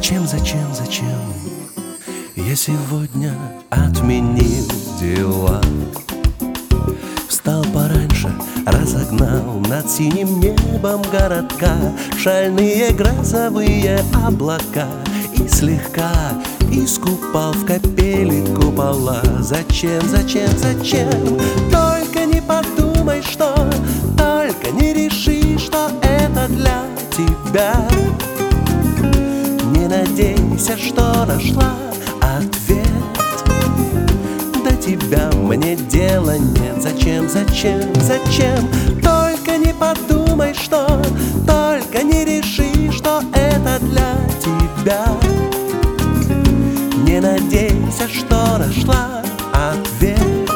Зачем я сегодня отменил дела? Встал пораньше, разогнал над синим небом городка шальные грозовые облака и слегка искупал в капели купола. Зачем? Только не подумай, что, только не реши, что это для тебя. Не надейся, что нашла ответ. До тебя мне дела нет. Зачем? Только не подумай, что, только не реши, что это для тебя. Не надейся, что нашла ответ.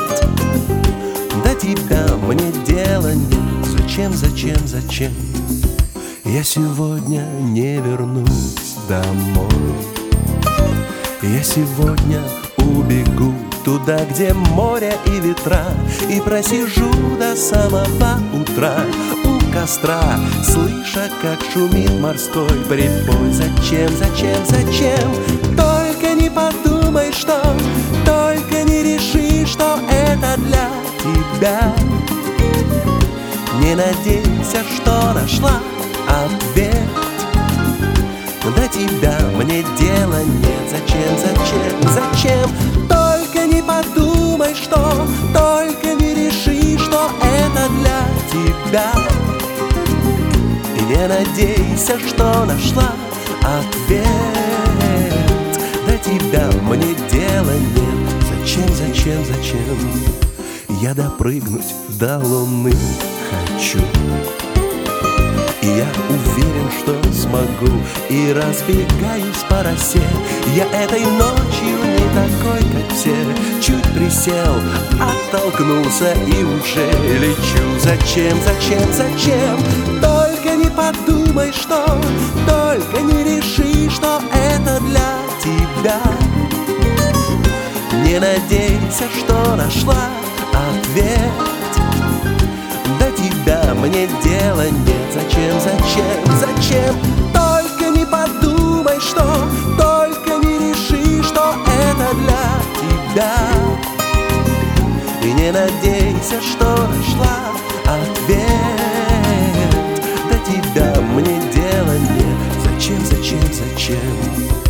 До тебя мне дела нет. Зачем? Я сегодня не вернусь домой. Я сегодня убегу туда, где море и ветра, и просижу до самого утра у костра, слыша, как шумит морской прибой. Зачем? Только не подумай, что, только не реши, что это для тебя. Не надейся, что нашла ответ. До тебя мне дела нет. Зачем? Только не подумай, что, только не реши, что это для тебя. И не надейся, что нашла ответ. До тебя мне дела нет. Зачем? Я допрыгнуть до луны хочу, и я уверен, что смогу, и разбегаюсь по росе. Я этой ночью не такой, как все. Чуть присел, оттолкнулся и уже лечу. Зачем? Только не подумай, что, только не реши, что это для тебя. Не надейся, что нашла ответ. До тебя мне дела нет. Зачем? Только не подумай, что, только не реши, что это для тебя. И не надейся, что нашла ответ. До тебя мне дела нет. Зачем?